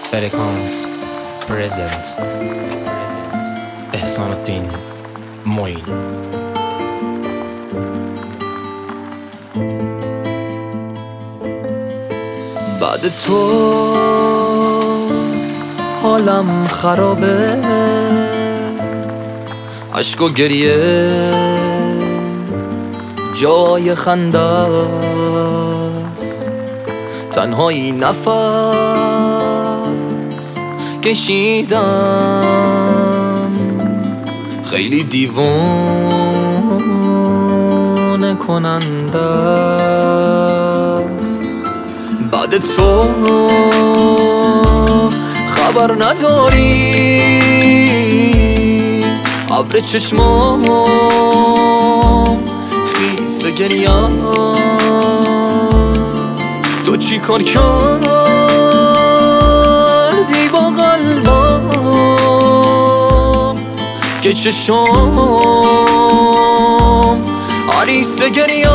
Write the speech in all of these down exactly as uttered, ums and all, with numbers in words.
فرکانس پرزنت احسان الدین معین. بعد تو حالم خرابه، عشق و گریه جای خنده است، تنهایی نفس کشیدم، خیلی دیوانه کننده است. بعد تو خبر نداری ابر چشمام خیس گریه است. تو چی کار کردی با قلبم که چشام عریس گریه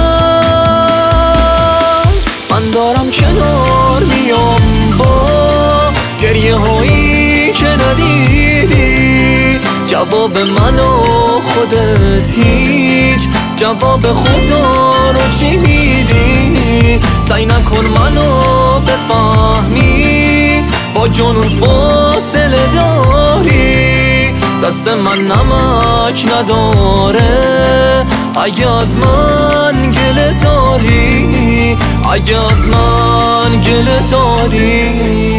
است؟ من دارم کنار میام با گریه هایی که ندیدی، جواب منو خودت هیچ جواب خدا رو چی میدی؟ سعی نکن منو بفهمی، با جنون فاصله داری، دست من نمک نداره. اگه از من گله داری، اگه از من گله داری،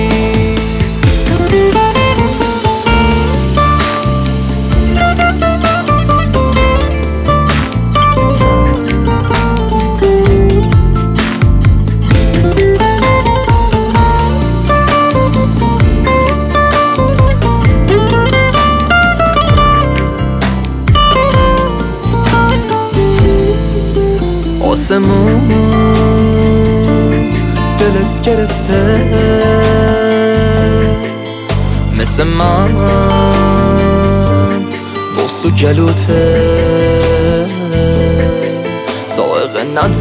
آسمون دلت گرفته مثل من، بغض و گلوته سائق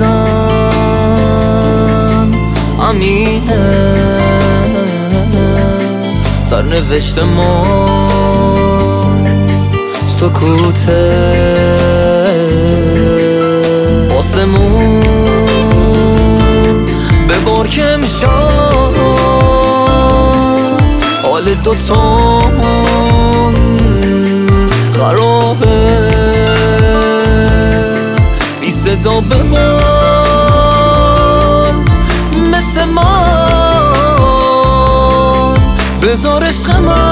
نزن امینه، سرنوشت ما سکوته. آسمون ببار که میشم حال دوتامون خرابه، بی صدا بمان مثل من، بذار عشق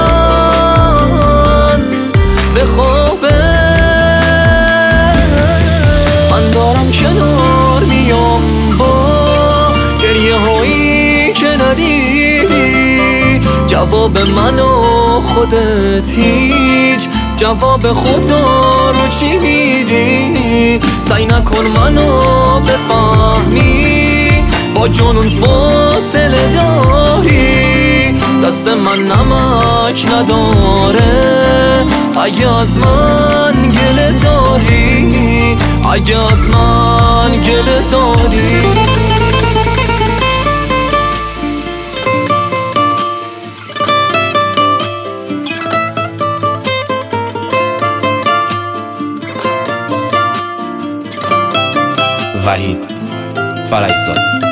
من بخوابه. من دارم کنار میام با گریه هایی که ندیدی، جواب منو خودت هیچ جواب خدا رو چی میدی؟ سعی نکن منو بفهمی، با جنون فاصله داری، دست من نمک نداره. اگه از من گله داری، اگه از من گله داری، وحید فلکزاد.